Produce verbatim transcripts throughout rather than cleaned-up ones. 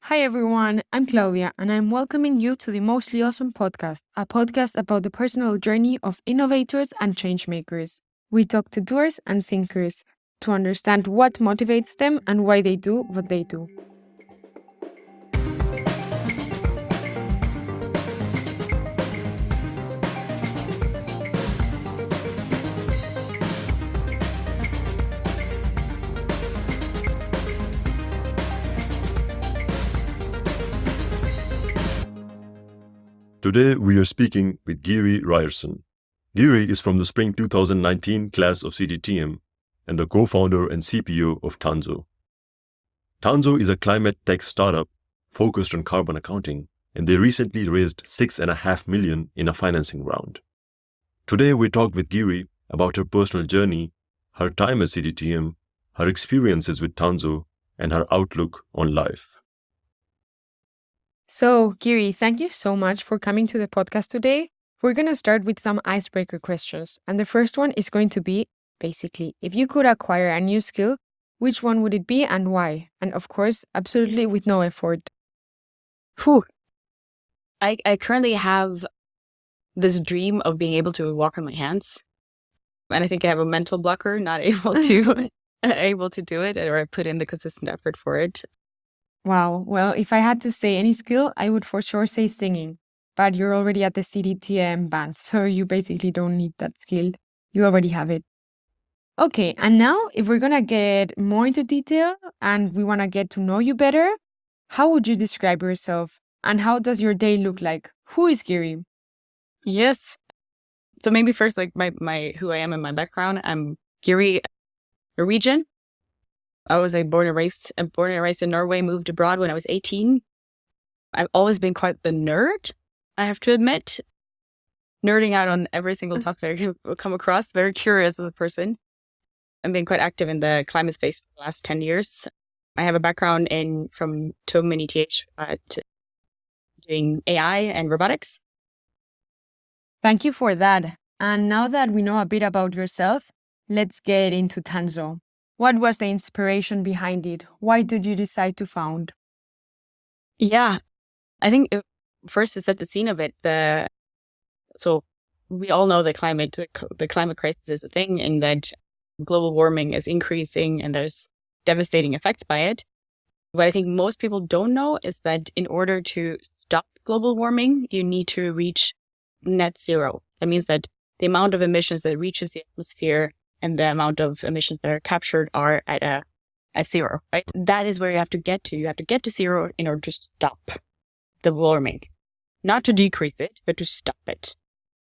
Hi everyone, I'm Claudia, and I'm welcoming you to the Mostly Awesome podcast, a podcast about the personal journey of innovators and changemakers. We talk to doers and thinkers to understand what motivates them and why they do what they do. Today, we are speaking with Giri Ryerson. Giri is from the spring two thousand nineteen class of C D T M and the co-founder and C P O of Tanzo. Tanzo is a climate tech startup focused on carbon accounting, and they recently raised six point five million dollars in a financing round. Today, we talked with Giri about her personal journey, her time at C D T M, her experiences with Tanzo, and her outlook on life. So, Giri, thank you so much for coming to the podcast today. We're going to start with some icebreaker questions. And the first one is going to be, basically, if you could acquire a new skill, which one would it be and why? And of course, absolutely with no effort. Whew. I, I currently have this dream of being able to walk on my hands. And I think I have a mental blocker, not able to able to do it, or I put in the consistent effort for it. Wow. Well, if I had to say any skill, I would for sure say singing. But you're already at the C D T M band, so you basically don't need that skill. You already have it. Okay, and now if we're going to get more into detail and we want to get to know you better, how would you describe yourself? And how does your day look like? Who is Giri? Yes. So maybe first, like my, my who I am and my background. I'm Giri, Norwegian. I was like, born and raised, I'm born and raised in Norway, moved abroad when I was eighteen. I've always been quite the nerd, I have to admit. Nerding out on every single topic I come across, very curious as a person. I've been quite active in the climate space for the last ten years. I have a background in from TUM and E T H uh, to doing A I and robotics. Thank you for that. And now that we know a bit about yourself, let's get into Tanzo. What was the inspiration behind it? Why did you decide to found? Yeah, I think it, first to set the scene of it, the so we all know the climate, the, the climate crisis is a thing, and that global warming is increasing and there's devastating effects by it. What I think most people don't know is that in order to stop global warming, you need to reach net zero. That means that the amount of emissions that reaches the atmosphere and the amount of emissions that are captured are at a at zero, right? That is where you have to get to. You have to get to zero in order to stop the warming. Not to decrease it, but to stop it.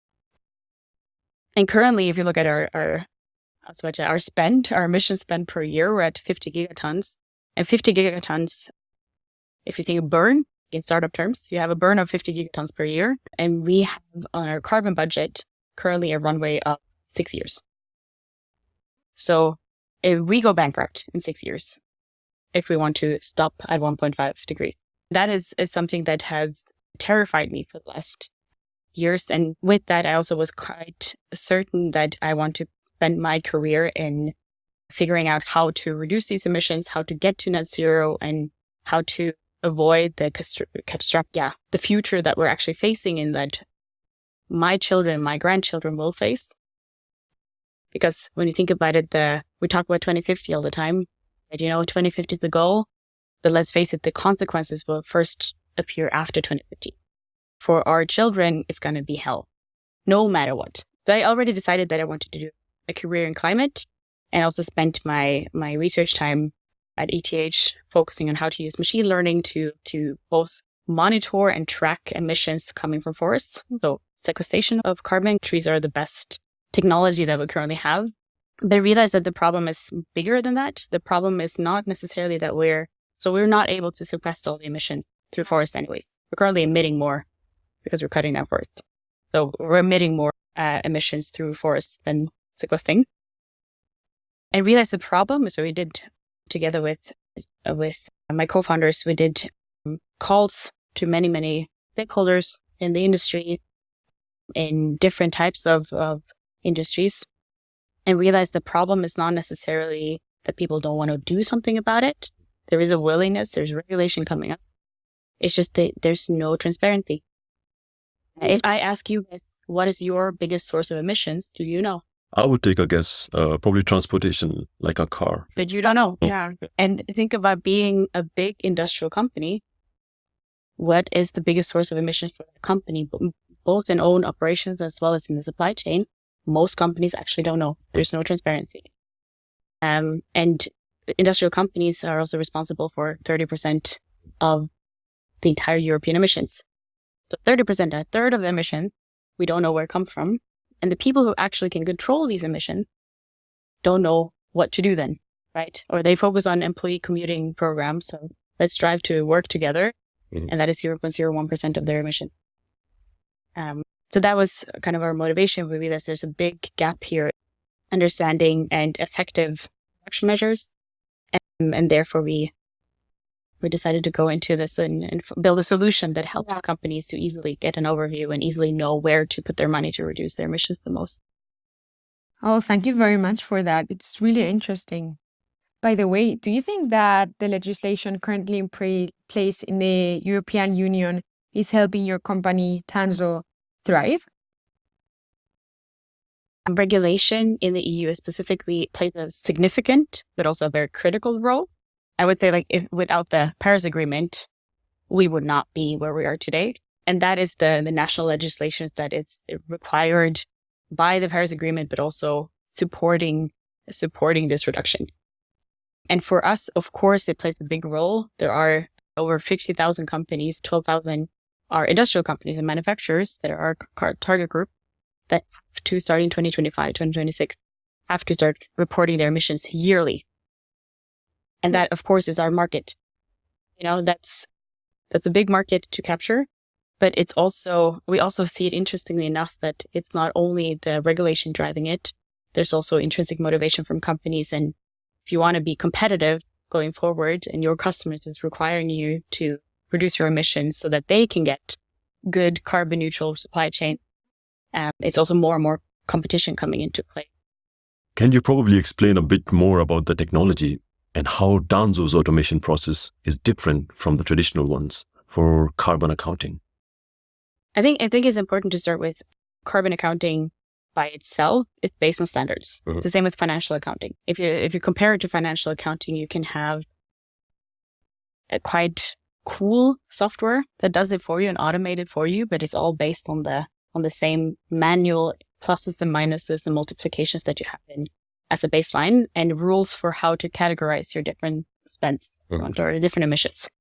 And currently, if you look at our our, our spend, our emission spend per year, we're at fifty gigatons. And fifty gigatons, if you think of burn in startup terms, you have a burn of fifty gigatons per year. And we have on our carbon budget currently a runway of six years. So if we go bankrupt in six years, if we want to stop at one point five degrees, that is, is something that has terrified me for the last years. And with that, I also was quite certain that I want to spend my career in figuring out how to reduce these emissions, how to get to net zero, and how to avoid the catastrophic, yeah, the future that we're actually facing and that my children, my grandchildren will face. Because when you think about it, the we talk about twenty fifty all the time. But you know, twenty fifty is the goal. But let's face it, the consequences will first appear after twenty fifty. For our children, it's going to be hell, no matter what. So I already decided that I wanted to do a career in climate, and also spent my my research time at E T H focusing on how to use machine learning to to both monitor and track emissions coming from forests. So sequestration of carbon, trees are the best technology that we currently have. They realize that the problem is bigger than that. The problem is not necessarily that we're, so we're not able to sequester all the emissions through forest anyways. We're currently emitting more because we're cutting down forest. So we're emitting more uh, emissions through forests than sequestering. And realize the problem, so we did together with, uh, with my co-founders, we did um, calls to many, many stakeholders in the industry, in different types of, of industries, and realize the problem is not necessarily that people don't want to do something about it. There is a willingness, there's regulation coming up, It's just that there's no transparency. If I ask you guys, what is your biggest source of emissions? Do you know? I would take a guess, uh, probably transportation, like a car. But you don't know. Yeah. And think about being a big industrial company. What is the biggest source of emissions for the company, b- both in own operations as well as in the supply chain? Most companies actually don't know. There's no transparency. Um, and industrial companies are also responsible for thirty percent of the entire European emissions. So thirty percent, a third of the emissions, we don't know where it comes from. And the people who actually can control these emissions don't know what to do then, right? Or they focus on employee commuting programs. So let's drive to work together. Mm-hmm. And that is zero point zero one percent of their emission. Um, so that was kind of our motivation. We realized there's a big gap here, understanding and effective action measures. And, and therefore we we decided to go into this and, and build a solution that helps yeah. companies to easily get an overview and easily know where to put their money to reduce their emissions the most. Oh, thank you very much for that. It's really interesting. By the way, do you think that the legislation currently in pre- place in the European Union is helping your company, Tanso, thrive? Regulation in the E U specifically plays a significant, but also a very critical role. I would say, like, if without the Paris Agreement, we would not be where we are today. And that is the, the national legislation that is required by the Paris Agreement, but also supporting supporting this reduction. And for us, of course, it plays a big role. There are over fifty thousand companies, twelve thousand are industrial companies and manufacturers that are our target group that have to, starting twenty twenty-five, twenty twenty-six, have to start reporting their emissions yearly. And that, of course, is our market. You know, that's that's a big market to capture. But it's also, we also see it, interestingly enough, that it's not only the regulation driving it. There's also intrinsic motivation from companies. And if you want to be competitive going forward and your customers is requiring you to reduce your emissions so that they can get good carbon neutral supply chain, um, it's also more and more competition coming into play. Can you probably explain a bit more about the technology and how Tanso's automation process is different from the traditional ones for carbon accounting? I think I think it's important to start with carbon accounting by itself. It's based on standards. Mm-hmm. It's the same with financial accounting. If you if you compare it to financial accounting, you can have a quite cool software that does it for you and automate it for you, but it's all based on the on the same manual pluses and minuses and multiplications that you have in as a baseline, and rules for how to categorize your different spends mm-hmm. or different emissions.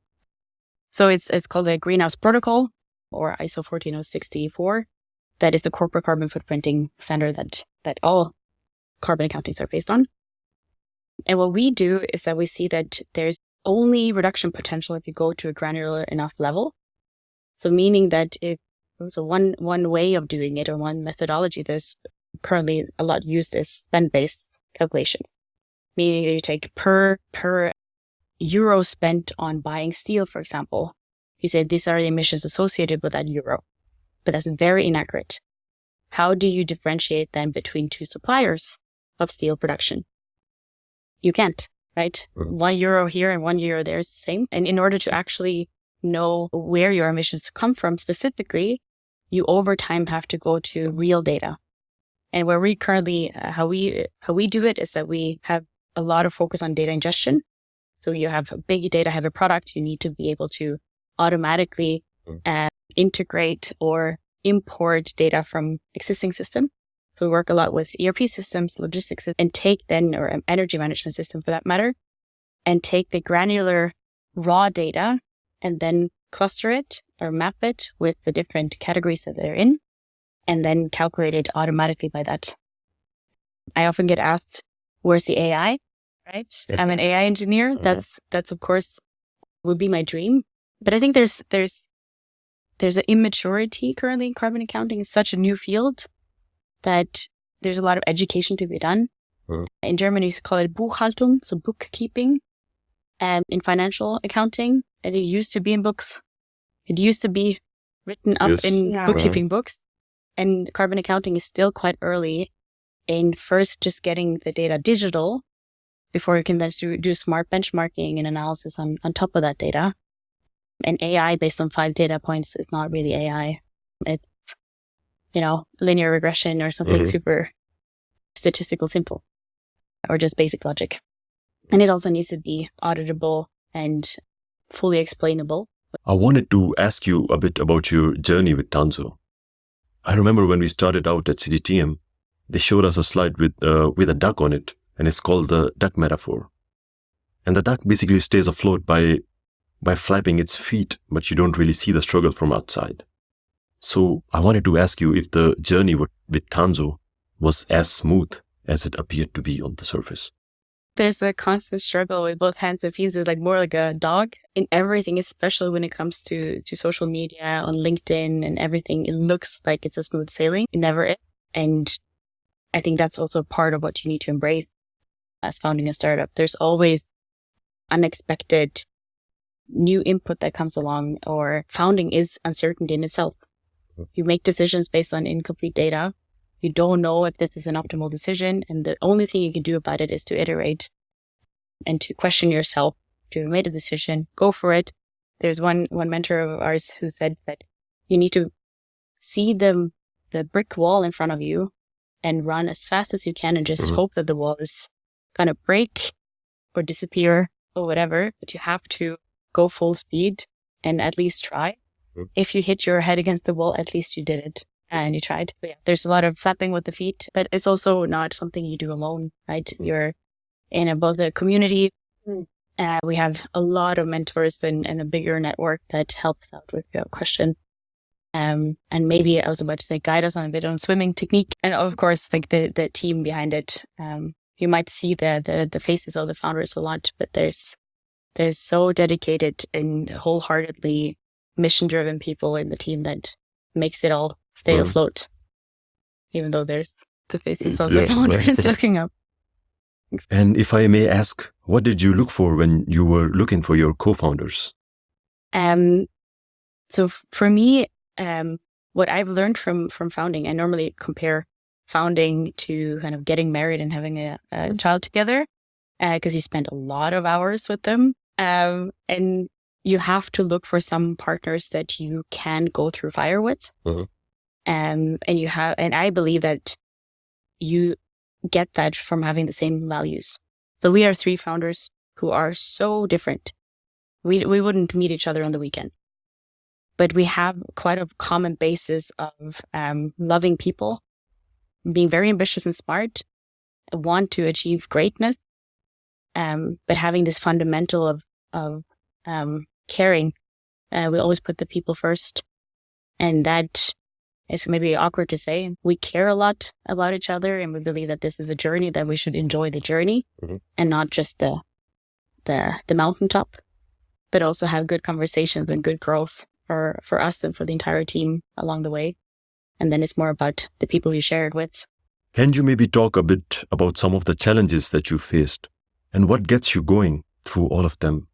So it's it's called the Greenhouse Protocol, or I S O fourteen oh sixty-four. That is the corporate carbon footprinting standard that, that all carbon accountings are based on. And what we do is that we see that there's only reduction potential if you go to a granular enough level. So meaning that if so one one way of doing it, or one methodology that's currently a lot used, is spend-based calculations. Meaning that you take per per euro spent on buying steel, for example. You say these are the emissions associated with that euro, but that's very inaccurate. How do you differentiate then between two suppliers of steel production? You can't, right? Mm-hmm. One euro here and one euro there is the same. And in order to actually know where your emissions come from specifically, you over time have to go to real data. And where we currently, uh, how we how we do it is that we have a lot of focus on data ingestion. So you have a big data heavy product, you need to be able to automatically uh, integrate or import data from existing systems. So we work a lot with E R P systems, logistics, and take then, or um, energy management system for that matter, and take the granular raw data and then cluster it or map it with the different categories that they're in, and then calculate it automatically by that. I often get asked, where's the A I? Right? Yeah. I'm an A I engineer. Mm-hmm. That's, that's of course would be my dream. But I think there's, there's, there's an immaturity currently in carbon accounting. It's such a new field that there's a lot of education to be done. Mm-hmm. In Germany, you call it Buchhaltung, so bookkeeping. And in financial accounting, and it used to be in books. It used to be written up yes. in yeah. bookkeeping uh-huh. books. And carbon accounting is still quite early in first just getting the data digital before you can then do, do smart benchmarking and analysis on, on top of that data. And A I based on five data points is not really A I. It's, you know, linear regression or something Mhm. super statistical simple, or just basic logic. And it also needs to be auditable and fully explainable. I wanted to ask you a bit about your journey with Tanzo. I remember when we started out at C D T M, they showed us a slide with uh, with a duck on it, and it's called the duck metaphor. And the duck basically stays afloat by by flapping its feet, but you don't really see the struggle from outside. So I wanted to ask you if the journey with, with Tanzo was as smooth as it appeared to be on the surface. There's a constant struggle with both hands and feet. It's like more like a dog in everything, especially when it comes to, to social media, on LinkedIn and everything. It looks like it's a smooth sailing. It never is. And I think that's also part of what you need to embrace as founding a startup. There's always unexpected new input that comes along, or founding is uncertainty in itself. You make decisions based on incomplete data. You don't know if this is an optimal decision, and the only thing you can do about it is to iterate and to question yourself. If you've made a decision, go for it. There's one one mentor of ours who said that you need to see the the brick wall in front of you and run as fast as you can and just Mhm. hope that the wall is gonna break or disappear or whatever. But you have to go full speed and at least try. Mhm. If you hit your head against the wall, at least you did it. And you tried. So yeah, there's a lot of flapping with the feet, but it's also not something you do alone, right? You're in a, both a community. Uh, we have a lot of mentors and, and a bigger network that helps out with your question. Um, and maybe I was about to say guide us on a bit on swimming technique. And of course, like the, the team behind it. Um, you might see the, the, the faces of the founders a lot, but there's, there's so dedicated and wholeheartedly mission driven people in the team that makes it all stay Mhm. afloat, even though there's the faces of Yeah. the founders looking up. And if I may ask, what did you look for when you were looking for your co-founders? Um, so f- for me, um, what I've learned from from founding, I normally compare founding to kind of getting married and having a, a child together, because you spend a lot of hours with them, um, and you have to look for some partners that you can go through fire with. Mhm. Um, and you have, and I believe that you get that from having the same values. So we are three founders who are so different. We we wouldn't meet each other on the weekend, but we have quite a common basis of um, loving people, being very ambitious and smart, want to achieve greatness, um, but having this fundamental of of um, caring. Uh, we always put the people first, and that. It's maybe awkward to say. We care a lot about each other, and we believe that this is a journey, that we should enjoy the journey Mhm. and not just the the the mountaintop, but also have good conversations and good growth for, for us and for the entire team along the way. And then it's more about the people you share it with. Can you maybe talk a bit about some of the challenges that you faced and what gets you going through all of them?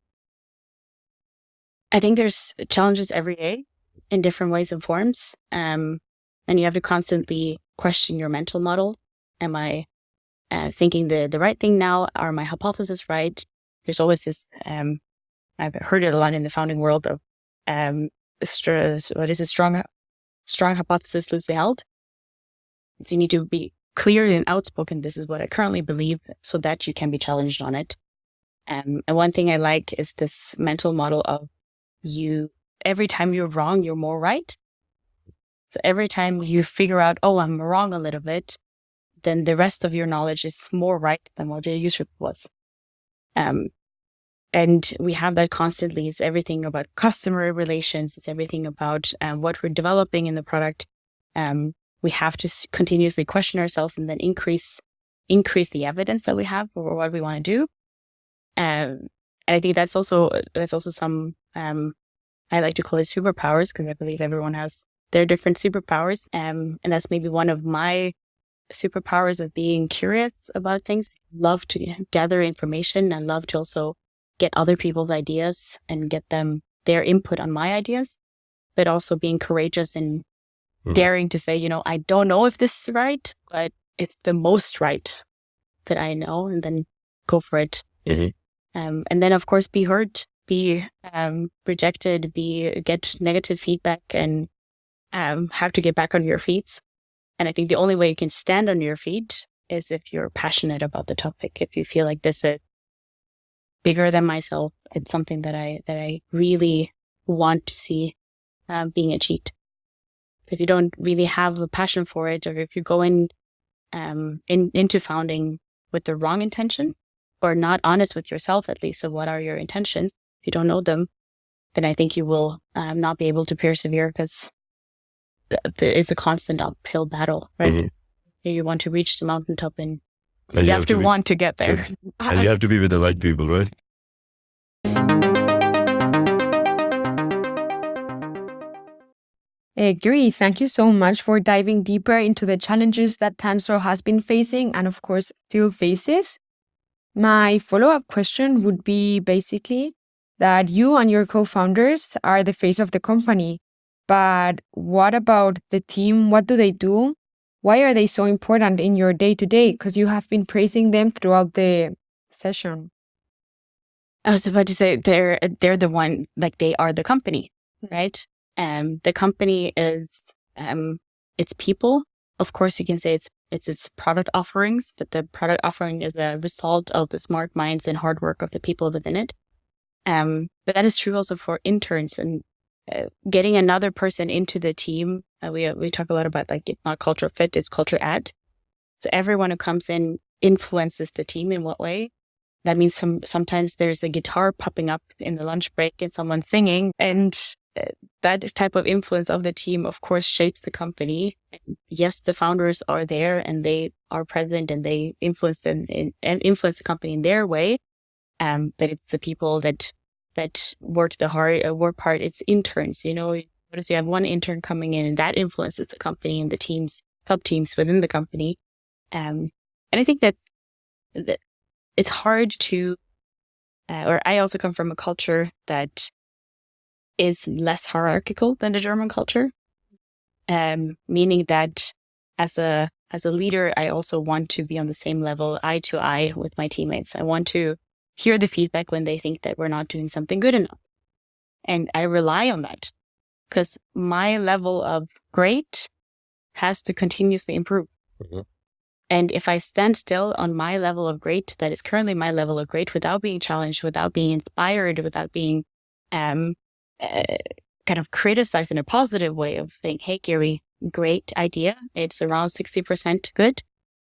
I think there's challenges every day in different ways and forms. Um, and you have to constantly question your mental model. Am I uh, thinking the, the right thing now? Are my hypotheses right? There's always this, um, I've heard it a lot in the founding world of, um, str- what is it, strong, strong hypothesis loosely held. So you need to be clear and outspoken. This is what I currently believe, so that you can be challenged on it. Um, and one thing I like is this mental model of you, every time you're wrong, you're more right. So every time you figure out, oh, I'm wrong a little bit, then the rest of your knowledge is more right than what your user was. Um, and we have that constantly. It's everything about customer relations. It's everything about um, what we're developing in the product. Um, we have to s- continuously question ourselves and then increase increase the evidence that we have for what we want to do. Um, and I think that's also that's also some um, I like to call it superpowers, because I believe everyone has their different superpowers. Um, and that's maybe one of my superpowers of being curious about things. Love to gather information and love to also get other people's ideas and get them their input on my ideas, but also being courageous and Mhm. daring to say, you know, I don't know if this is right, but it's the most right that I know, and then go for it. Mhm. Um, and then, of course, be heard be um, rejected, be get negative feedback, and um, have to get back on your feet. And I think the only way you can stand on your feet is if you're passionate about the topic. If you feel like this is bigger than myself, it's something that I that I really want to see um, being achieved. If you don't really have a passion for it, or if you go in, um, in into founding with the wrong intentions, or not honest with yourself, at least, of what are your intentions, if you don't know them, then I think you will um, not be able to persevere, because th- th- it's a constant uphill battle, right? Mhm. You want to reach the mountaintop, and And you, have, to be- want to get there. And you have to be with the right people, right? Uh, Guri, thank you so much for diving deeper into the challenges that Tanso has been facing and, of course, still faces. My follow-up question would be basically that you and your co-founders are the face of the company, but what about the team? What do they do? Why are they so important in your day-to-day? Because you have been praising them throughout the session. I was about to say they're they're the one, like they are the company, right? Um, the company is um, it's people. Of course, you can say it's it's its product offerings, but the product offering is a result of the smart minds and hard work of the people within it. Um, but that is true also for interns, and uh, getting another person into the team. Uh, we we talk a lot about, like, it's not culture fit, it's culture add. So everyone who comes in influences the team in what way? That means some sometimes there's a guitar popping up in the lunch break and someone singing, and uh, that type of influence of the team, of course, shapes the company. And yes, the founders are there and they are present and they influence them in, and influence the company in their way. Um, but it's the people that that work the hard uh, work hard. It's interns, you know. Notice you have one intern coming in, and that influences the company and the teams, sub teams within the company. Um, and I think that's that. It's hard to, uh, or I also come from a culture that is less hierarchical than the German culture, um, meaning that as a as a leader, I also want to be on the same level, eye to eye with my teammates. I want to hear the feedback when they think that we're not doing something good enough, and I rely on that because my level of great has to continuously improve. Mhm. And if I stand still on my level of great, that is currently my level of great, without being challenged, without being inspired, without being um, uh, kind of criticized in a positive way of saying, hey, Gary, great idea. It's around sixty percent good.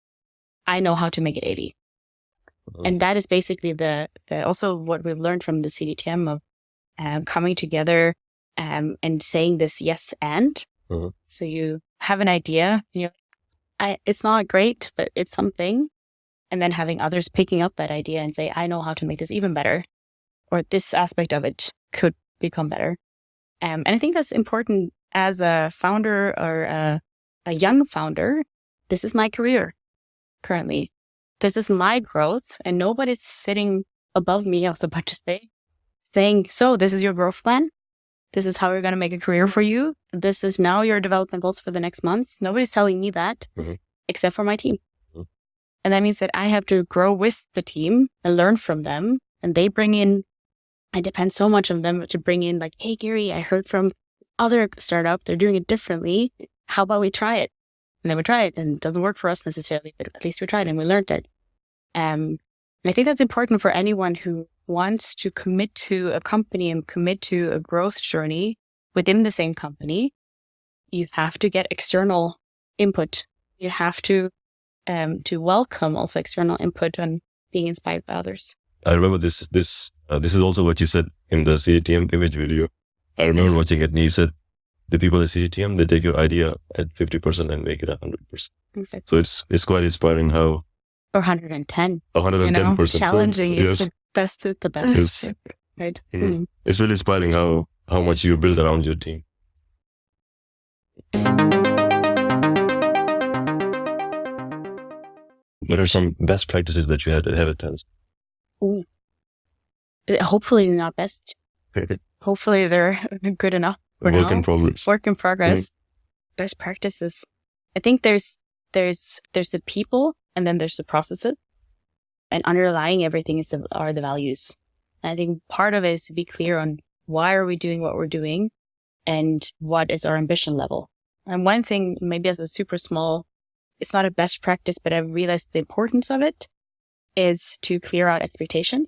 I know how to make it eighty. Mhm. And that is basically the, the also what we've learned from the C D T M of um, coming together um, and saying this yes and. Mhm. So you have an idea, you know, I, it's not great, but it's something. And then having others picking up that idea and say, I know how to make this even better, or this aspect of it could become better. Um, and I think that's important as a founder or a, a young founder. This is my career currently. This is my growth, and nobody's sitting above me, I was about to say, saying, so this is your growth plan. This is how we're going to make a career for you. This is now your development goals for the next months. Nobody's telling me that, Mhm. except for my team. Mhm. And that means that I have to grow with the team and learn from them. And they bring in, I depend so much on them to bring in, like, hey, Gary, I heard from other startup, they're doing it differently. How about we try it? And then we try it, and it doesn't work for us necessarily, but at least we tried and we learned it. Um, and I think that's important for anyone who wants to commit to a company and commit to a growth journey within the same company. You have to get external input. You have to um, to welcome also external input and being inspired by others. I remember this. This uh, this is also what you said in the C D T M image video. I remember watching it, and you said the people at C D T M, they take your idea at fifty percent and make it a hundred percent. Exactly. So it's it's quite inspiring how Or one hundred ten. one hundred and ten You know, percent challenging is Yes, the best, the best. Yes. Right. Mhm. Mm. It's really inspiring how how much you build around your team. What are some best practices that you had at Habitats? Uh, Hopefully not best. Hopefully they're good enough for Work now. in progress. Work in progress. Best practices. I think there's there's there's the people, and then there's the processes, and underlying everything is the, are the values. I think part of it is to be clear on why are we doing what we're doing and what is our ambition level. And one thing, maybe as a super small, it's not a best practice, but I've realized the importance of it is to clear out expectations.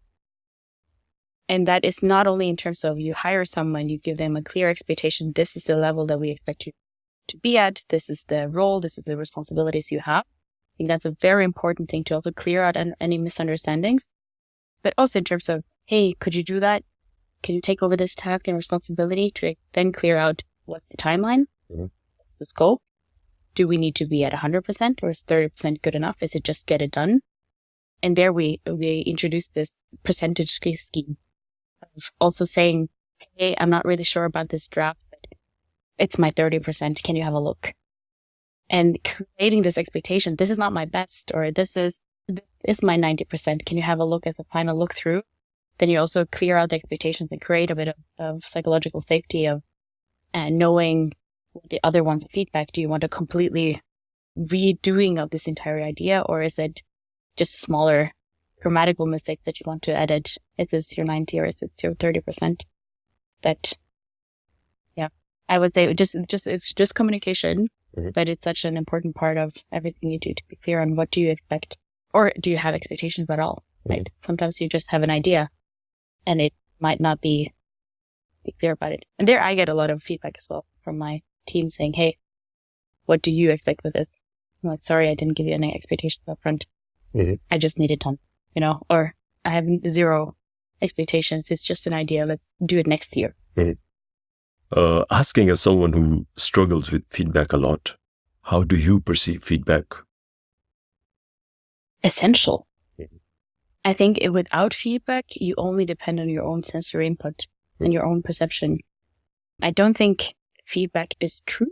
And that is not only in terms of you hire someone, you give them a clear expectation. This is the level that we expect you to be at. This is the role. This is the responsibilities you have. I think that's a very important thing to also clear out any misunderstandings. But also in terms of, hey, could you do that? Can you take over this task and responsibility to then clear out what's the timeline, mm-hmm. the scope? Do we need to be at one hundred percent or is thirty percent good enough? Is it just get it done? And there we, we introduced this percentage scheme of also saying, hey, I'm not really sure about this draft, but it's my thirty percent. Can you have a look? And creating this expectation, this is not my best, or this is, this is my ninety percent. Can you have a look as a final look through? Then you also clear out the expectations and create a bit of, of psychological safety of uh, knowing what the other one's feedback. Do you want a completely redoing of this entire idea, or is it just a smaller grammatical mistake that you want to edit? Is this your ninety or is this your thirty percent? That, yeah, I would say just, just, it's just communication, mm-hmm. but it's such an important part of everything you do to be clear on what do you expect, or do you have expectations at all, mm-hmm. right? Sometimes you just have an idea and it might not be, be clear about it. And there I get a lot of feedback as well from my team saying, hey, what do you expect with this? I'm like, sorry, I didn't give you any expectations up front. Mm-hmm. I just need it done, you know, or I have zero expectations. It's just an idea. Let's do it next year. Mm-hmm. Uh, asking as someone who struggles with feedback a lot, how do you perceive feedback? Essential. Mm-hmm. I think it, without feedback, you only depend on your own sensory input mm-hmm. and your own perception. I don't think feedback is true.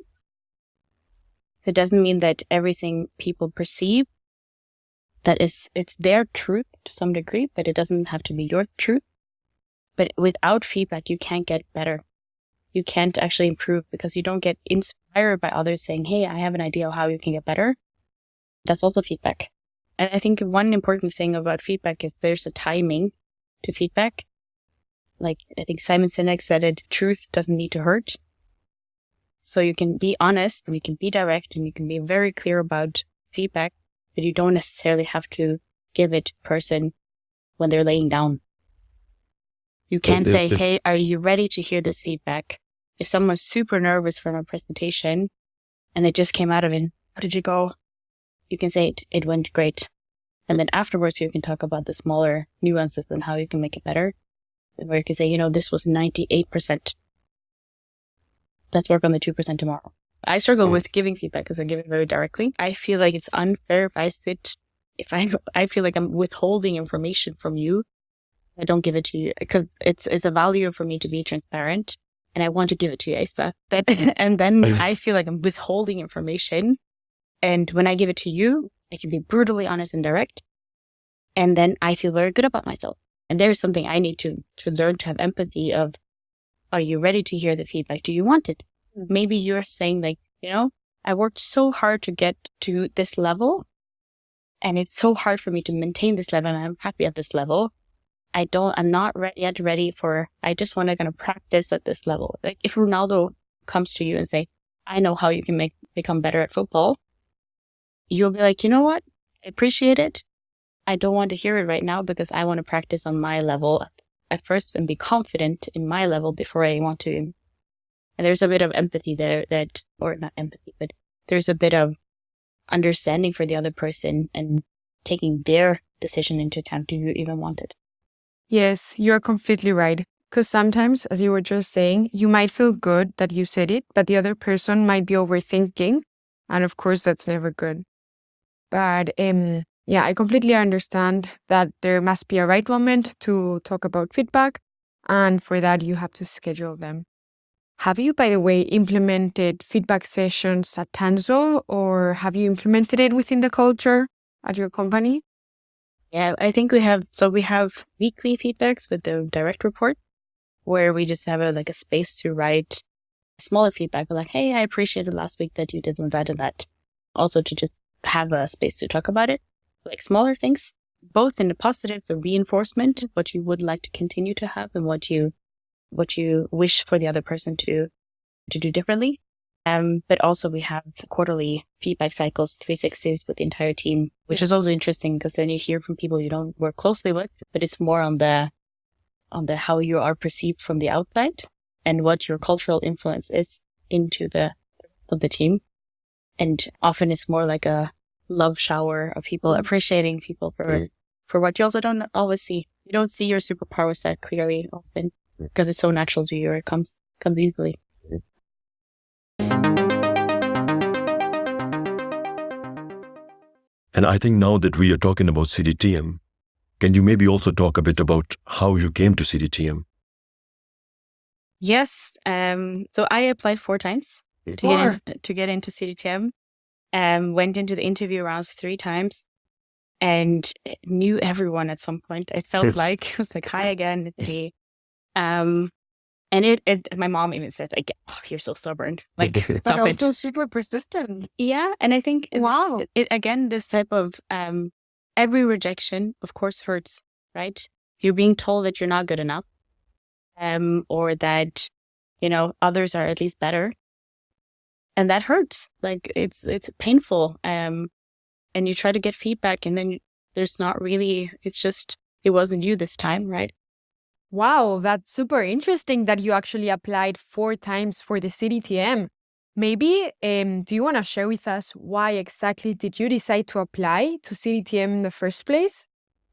It doesn't mean that everything people perceive, that is, it's their truth to some degree, but it doesn't have to be your truth. But without feedback, you can't get better. You can't actually improve because you don't get inspired by others saying, hey, I have an idea of how you can get better. That's also feedback. And I think one important thing about feedback is there's a timing to feedback. Like I think Simon Sinek said it, truth doesn't need to hurt. So you can be honest and you can be direct and you can be very clear about feedback, but you don't necessarily have to give it to a person when they're laying down. You can There's say, the- hey, are you ready to hear this feedback? If someone's super nervous from a presentation and it just came out of it, how did you go? You can say it, it went great. And then afterwards you can talk about the smaller nuances and how you can make it better. And where you can say, you know, this was ninety-eight percent. Let's work on the two percent tomorrow. I struggle Mm. with giving feedback because I give it very directly. I feel like it's unfair if I sit, if I, I feel like I'm withholding information from you. I don't give it to you because it's, it's a value for me to be transparent and I want to give it to you, Aisha. That, and then I feel like I'm withholding information. And when I give it to you, I can be brutally honest and direct. And then I feel very good about myself. And there's something I need to, to learn to have empathy of, are you ready to hear the feedback? Do you want it? Maybe you're saying like, you know, I worked so hard to get to this level and it's so hard for me to maintain this level and I'm happy at this level. I don't, I'm not re- yet ready for, I just want to kind of practice at this level. Like if Ronaldo comes to you and say, I know how you can make, become better at football. You'll be like, you know what? I appreciate it. I don't want to hear it right now because I want to practice on my level at first and be confident in my level before I want to. And there's a bit of empathy there that, or not empathy, but there's a bit of understanding for the other person and taking their decision into account. Do you even want it? Yes, you're completely right. Because sometimes, as you were just saying, you might feel good that you said it, but the other person might be overthinking. And of course, that's never good. But um, yeah, I completely understand that there must be a right moment to talk about feedback. And for that, you have to schedule them. Have you, by the way, implemented feedback sessions at Tanzo, or have you implemented it within the culture at your company? Yeah, I think we have, so we have weekly feedbacks with the direct report where we just have a, like a space to write smaller feedback. Like, hey, I appreciated last week that you did that and that. Also to just have a space to talk about it, like smaller things. both in the positive, the reinforcement, what you would like to continue to have and what you what you wish for the other person to to do differently. Um, but also we have quarterly feedback cycles, three sixties with the entire team, which is also interesting because then you hear from people you don't work closely with, but it's more on the on the how you are perceived from the outside and what your cultural influence is into the of the team. And often it's more like a love shower of people appreciating people for Mm. for what you also don't always see. You don't see your superpowers that clearly often because it's so natural to you or it comes comes easily. And I think now that we are talking about C D T M, can you maybe also talk a bit about how you came to C D T M? Yes. Um, so I applied four times to Four? get in, to get into C D T M. Um, went into the interview rounds three times and knew everyone at some point. I felt like it was like, hi again, it's me. Um, and it, it, my mom even said like, oh, you're so stubborn. Like, But stop it. also super persistent. Yeah. And I think it- Wow. it, it again, this type of, um, every rejection, of course, hurts, right? You're being told that you're not good enough, um, or that, you know, others are at least better. And that hurts. Like it's, it's painful. Um, and you try to get feedback and then there's not really, it's just, it wasn't you this time, right? Wow, that's super interesting that you actually applied four times for the C D T M. Maybe, um, do you want to share with us why exactly did you decide to apply to C D T M in the first place?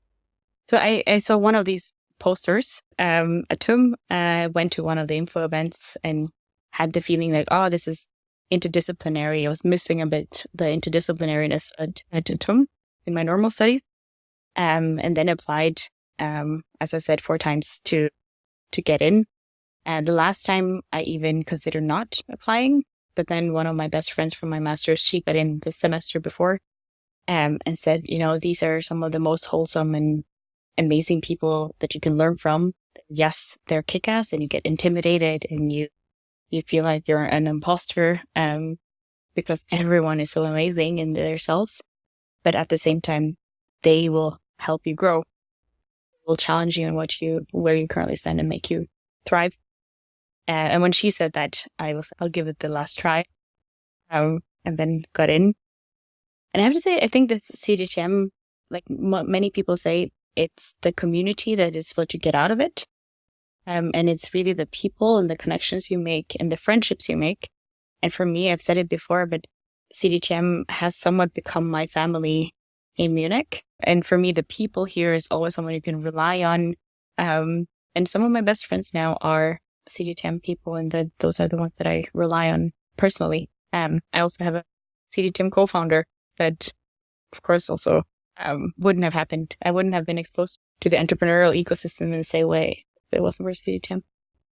So I, I saw one of these posters um, at T U M. I uh, went to one of the info events and had the feeling like, oh, this is interdisciplinary. I was missing a bit the interdisciplinariness at, at T U M in my normal studies. Um, and then applied, um, as I said, four times to to get in. And the last time I even considered not applying, but then one of my best friends from my master's, she got in the semester before um, and said, you know, these are some of the most wholesome and amazing people that you can learn from. Yes, they're kick-ass and you get intimidated and you you feel like you're an imposter um, because everyone is so amazing in themselves. But at the same time, they will help you grow, will challenge you in what you where you currently stand and make you thrive. Uh, and when she said that, I was I'll give it the last try, um, and then got in. And I have to say, I think this C D T M, like m- many people say, it's the community that is what you get out of it. Um, and it's really the people and the connections you make and the friendships you make. And for me, I've said it before, but C D T M has somewhat become my family in Munich. And for me, the people here is always someone you can rely on. Um, and some of my best friends now are C D T M people, and the, those are the ones that I rely on personally. Um, I also have a C D T M co-founder that, of course, also um, wouldn't have happened. I wouldn't have been exposed to the entrepreneurial ecosystem in the same way if it wasn't for C D T M.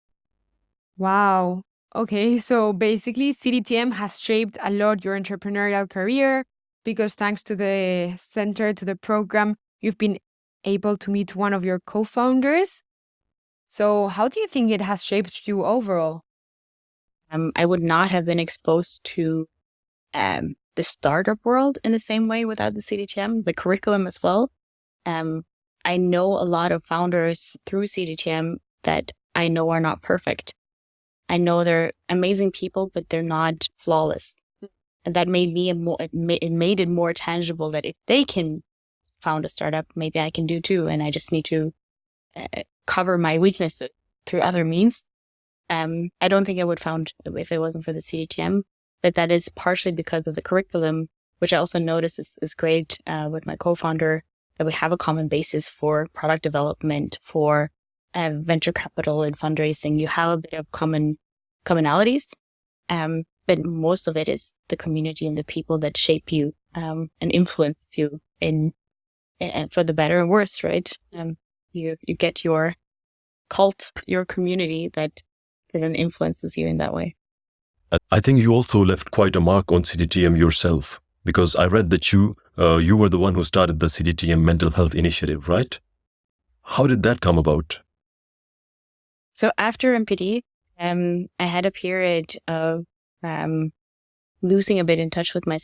Wow. Okay, so basically C D T M has shaped a lot your entrepreneurial career because thanks to the center, to the program, you've been able to meet one of your co-founders. So how do you think it has shaped you overall? Um, I would not have been exposed to um, the startup world in the same way without the C D T M, the curriculum as well. Um, I know a lot of founders through C D T M that I know are not perfect. I know they're amazing people, but they're not flawless. And that made me a more, it made, it made it more tangible that if they can found a startup, maybe I can do too. And I just need to uh, cover my weaknesses through other means. Um, I don't think I would found if it wasn't for the C D T M, but that is partially because of the curriculum, which I also notice is, is great uh, with my co-founder, that we have a common basis for product development, for uh, venture capital and fundraising. You have a bit of common commonalities, um, but most of it is the community and the people that shape you um, and influence you in, in for the better and worse, right? Um, you you get your cult, your community that then influences you in that way. I think you also left quite a mark on C D T M yourself, because I read that you uh, you were the one who started the C D T M mental health initiative, right? How did that come about? So after M P D, um, I had a period of um, losing a bit in touch with myself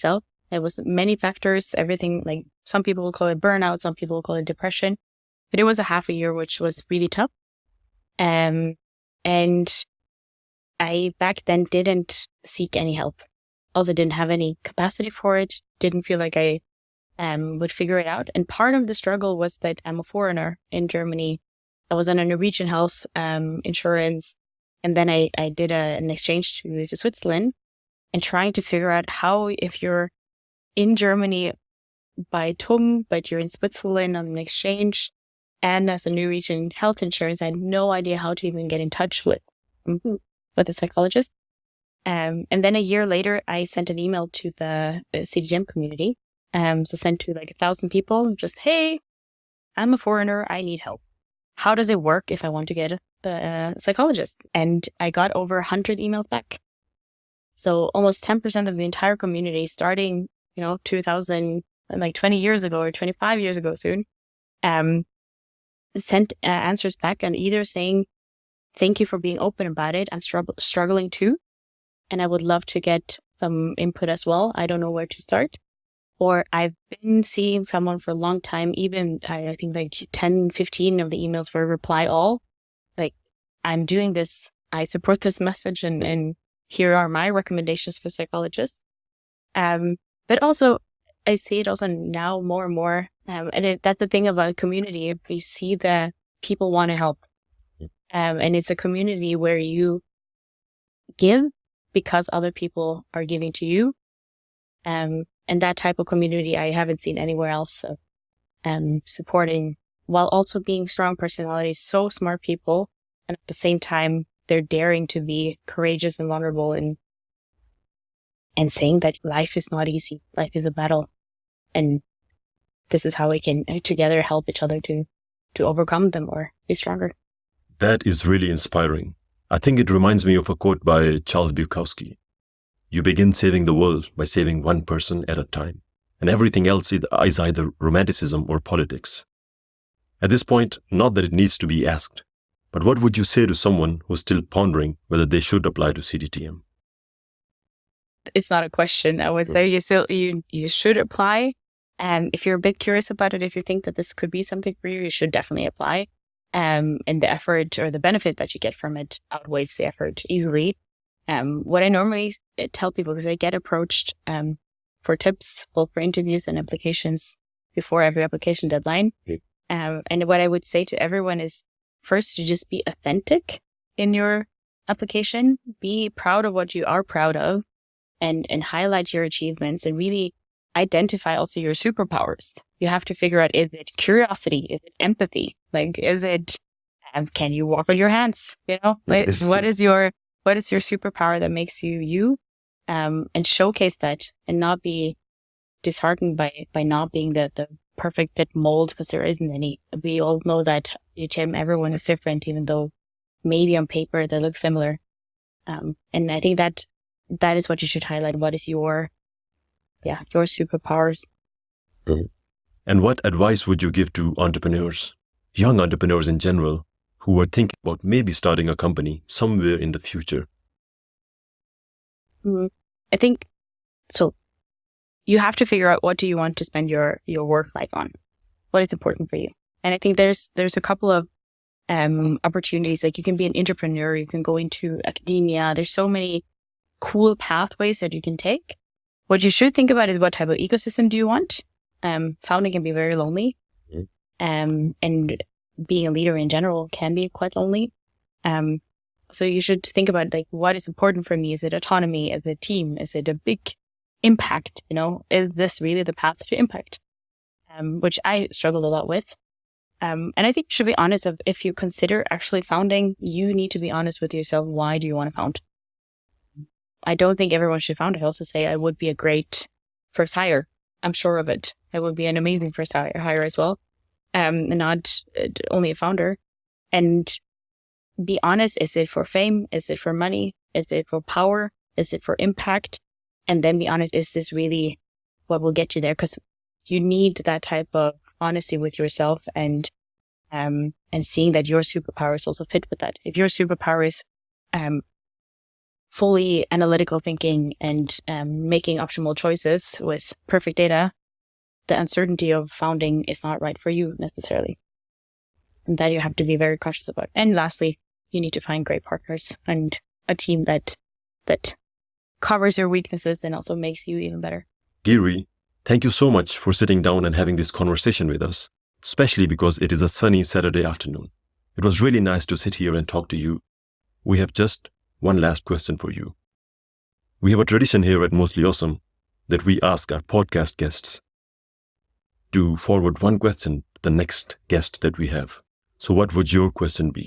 It was many factors, everything, like some people will call it burnout, some people will call it depression, but it was a half a year, which was really tough. Um, and I back then didn't seek any help. Also didn't have any capacity for it, didn't feel like I um, would figure it out. And part of the struggle was that I'm a foreigner in Germany. I was on a Norwegian health um, insurance. And then I, I did a, an exchange to, to Switzerland, and trying to figure out how, if you're in Germany by T U M, but you're in Switzerland on an exchange and as a Norwegian health insurance, I had no idea how to even get in touch with, with a psychologist. Um, and then a year later, I sent an email to the, the C D T M community. Um, so sent to like a thousand people, just, hey, I'm a foreigner, I need help. How does it work if I want to get a, a psychologist? And I got over one hundred emails back. So almost ten percent of the entire community, starting, you know, two thousand, like twenty years ago or twenty-five years ago soon, um, sent uh, answers back, and either saying, thank you for being open about it, I'm strugg- struggling too, and I would love to get some input as well. I don't know where to start. Or I've been seeing someone for a long time, even I, I think like ten, fifteen of the emails were reply all. Like, I'm doing this, I support this message, and, and here are my recommendations for psychologists. Um, but also, I see it also now more and more. Um, and it, that's the thing about community. If you see that people want to help. Um, and it's a community where you give because other people are giving to you. Um, and that type of community I haven't seen anywhere else. So, um, supporting while also being strong personalities, so smart people. And at the same time, they're daring to be courageous and vulnerable, and, and saying that life is not easy. Life is a battle. And this is how we can together help each other to, to overcome them or be stronger. That is really inspiring. I think it reminds me of a quote by Charles Bukowski. You begin saving the world by saving one person at a time, and everything else is either romanticism or politics. At this point, not that it needs to be asked, but what would you say to someone who's still pondering whether they should apply to C D T M? It's not a question. I would say you still you you should apply. And if you're a bit curious about it, if you think that this could be something for you, you should definitely apply. Um, and the effort or the benefit that you get from it outweighs the effort easily. Um, what I normally tell people is I get approached um, for tips, both for interviews and applications before every application deadline. Mm. Um, and what I would say to everyone is first to just be authentic in your application, be proud of what you are proud of, and, and highlight your achievements, and really identify also your superpowers. You have to figure out, is it curiosity? Is it empathy? Like, is it, um, can you walk on your hands? You know, like, what is your, what is your superpower that makes you you? Um, and showcase that, and not be disheartened by, by not being the, the perfect fit mold, because there isn't any. We all know that Tim, everyone is different, even though maybe on paper they look similar. Um, and I think that that is what you should highlight. What is your, yeah, your superpowers? Mm-hmm. And what advice would you give to entrepreneurs, young entrepreneurs in general, who are thinking about maybe starting a company somewhere in the future? Mm, I think, so you have to figure out, what do you want to spend your, your work life on? What is important for you? And I think there's, there's a couple of um, opportunities. Like, you can be an entrepreneur, you can go into academia. There's so many cool pathways that you can take. What you should think about is, what type of ecosystem do you want? Um, founding can be very lonely. Mm. Um, and being a leader in general can be quite lonely. Um, so you should think about, like, what is important for me? Is it autonomy? Is it team? Is it a big impact? You know, is this really the path to impact? Um, which I struggled a lot with. Um, and I think you should be honest of, if you consider actually founding, you need to be honest with yourself. Why do you want to found? I don't think everyone should found. I also say I would be a great first hire. I'm sure of it. I would be an amazing first hire as well. Um, and not only a founder. And be honest. Is it for fame? Is it for money? Is it for power? Is it for impact? And then be honest. Is this really what will get you there? Because you need that type of honesty with yourself, and um and seeing that your superpowers also fit with that. If your superpower is um fully analytical thinking and um, making optimal choices with perfect data, the uncertainty of founding is not right for you necessarily. And that you have to be very cautious about. And lastly, you need to find great partners and a team that that covers your weaknesses and also makes you even better. Giri, thank you so much for sitting down and having this conversation with us, especially because it is a sunny Saturday afternoon. It was really nice to sit here and talk to you. We have just one last question for you. We have a tradition here at Mostly Awesome that we ask our podcast guests to forward one question to the next guest that we have. So what would your question be?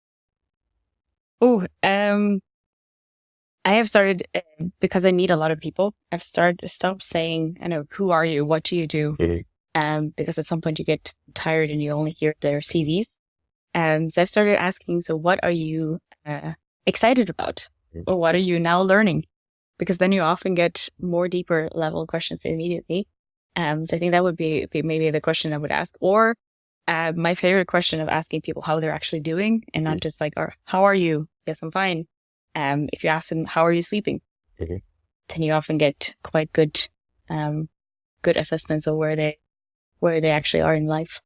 Oh, um, I have started, uh, because I meet a lot of people, I've started stopped saying, I know, who are you? What do you do? Mhm. Um, because at some point you get tired and you only hear their C Vs. Um, so I've started asking, so what are you uh, excited about? Mhm. Or what are you now learning? Because then you often get more deeper level questions immediately. Um, so I think that would be, be maybe the question I would ask. Or uh, my favorite question of asking people how they're actually doing and not just like, or how are you? Yes, I'm fine. Um, if you ask them, how are you sleeping? Mhm. Then you often get quite good, um, good assessments of where they, where they actually are in life.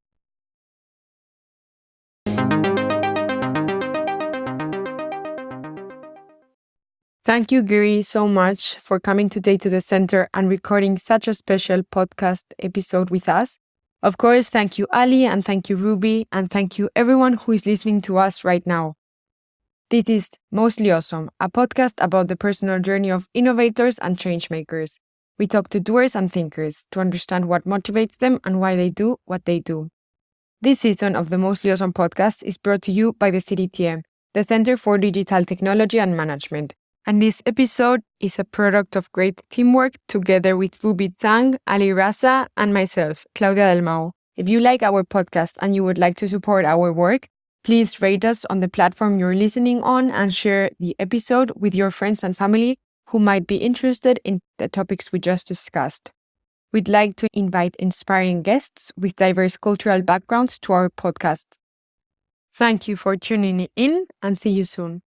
Thank you, Giri, so much for coming today to the center and recording such a special podcast episode with us. Of course, thank you, Ali, and thank you, Ruby, and thank you everyone who is listening to us right now. This is Mostly Awesome, a podcast about the personal journey of innovators and changemakers. We talk to doers and thinkers to understand what motivates them and why they do what they do. This season of the Mostly Awesome podcast is brought to you by the C D T M, the Center for Digital Technology and Management. And this episode is a product of great teamwork together with Ruby Tang, Ali Raza, and myself, Claudia Delmao. If you like our podcast and you would like to support our work, please rate us on the platform you're listening on and share the episode with your friends and family who might be interested in the topics we just discussed. We'd like to invite inspiring guests with diverse cultural backgrounds to our podcast. Thank you for tuning in and see you soon.